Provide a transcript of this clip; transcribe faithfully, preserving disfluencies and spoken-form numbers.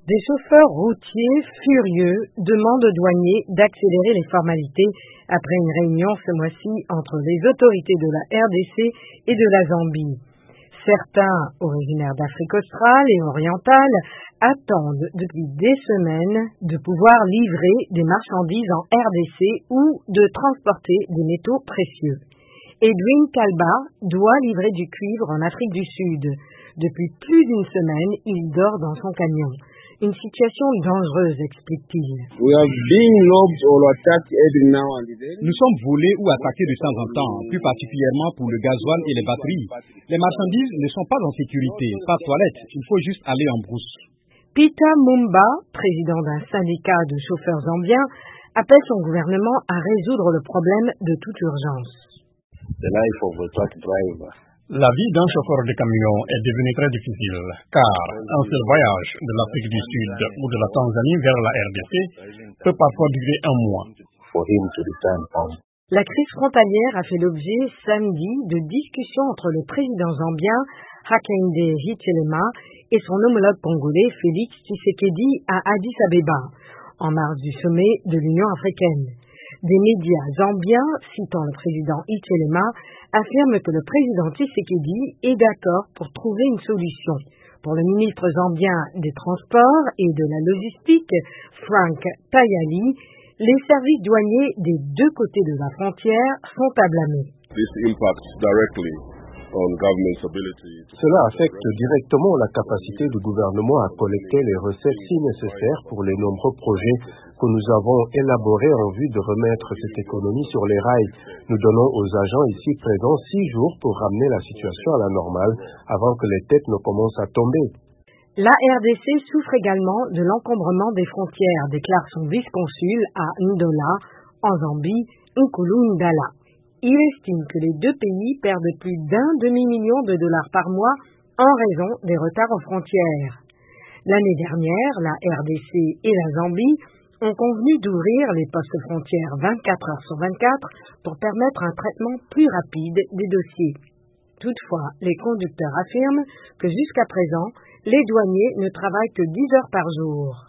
Des chauffeurs routiers furieux demandent aux douaniers d'accélérer les formalités après une réunion ce mois-ci entre les autorités de la R D C et de la Zambie. Certains, originaires d'Afrique australe et orientale, attendent depuis des semaines de pouvoir livrer des marchandises en R D C ou de transporter des métaux précieux. Edwin Kalba doit livrer du cuivre en Afrique du Sud. Depuis plus d'une semaine, il dort dans son camion. Une situation dangereuse, explique-t-il. We are being robbed or attacked every now and then. Nous sommes volés ou attaqués de temps en temps, plus particulièrement pour le gasoil et les batteries. Les marchandises ne sont pas en sécurité, pas de toilette, il faut juste aller en brousse. Peter Mumba, président d'un syndicat de chauffeurs zambiens, appelle son gouvernement à résoudre le problème de toute urgence. The life of a truck driver. La vie d'un chauffeur de camion est devenue très difficile, car un seul voyage de l'Afrique du Sud ou de la Tanzanie vers la R D C peut parfois durer un mois. For him to return home. La crise frontalière a fait l'objet samedi de discussions entre le président zambien Hakainde Hichilema et son homologue congolais Félix Tshisekedi à Addis Abeba, en marge du sommet de l'Union africaine. Des médias zambiens, citant le président Hichilema, affirment que le président Tshisekedi est d'accord pour trouver une solution. Pour le ministre zambien des Transports et de la Logistique, Frank Tayali, les services douaniers des deux côtés de la frontière sont à blâmer. This impacts directly on government's ability. Cela affecte directement la capacité du gouvernement à collecter les recettes si nécessaires pour les nombreux projets que nous avons élaborés en vue de remettre cette économie sur les rails. Nous donnons aux agents ici présents six jours pour ramener la situation à la normale avant que les têtes ne commencent à tomber. La R D C souffre également de l'encombrement des frontières, déclare son vice-consul à Ndola, en Zambie, Nkulu Ndala. Il estime que les deux pays perdent plus d'un demi-million de dollars par mois en raison des retards aux frontières. L'année dernière, la R D C et la Zambie ont convenu d'ouvrir les postes frontières vingt-quatre heures sur vingt-quatre pour permettre un traitement plus rapide des dossiers. Toutefois, les conducteurs affirment que jusqu'à présent, les douaniers ne travaillent que dix heures par jour.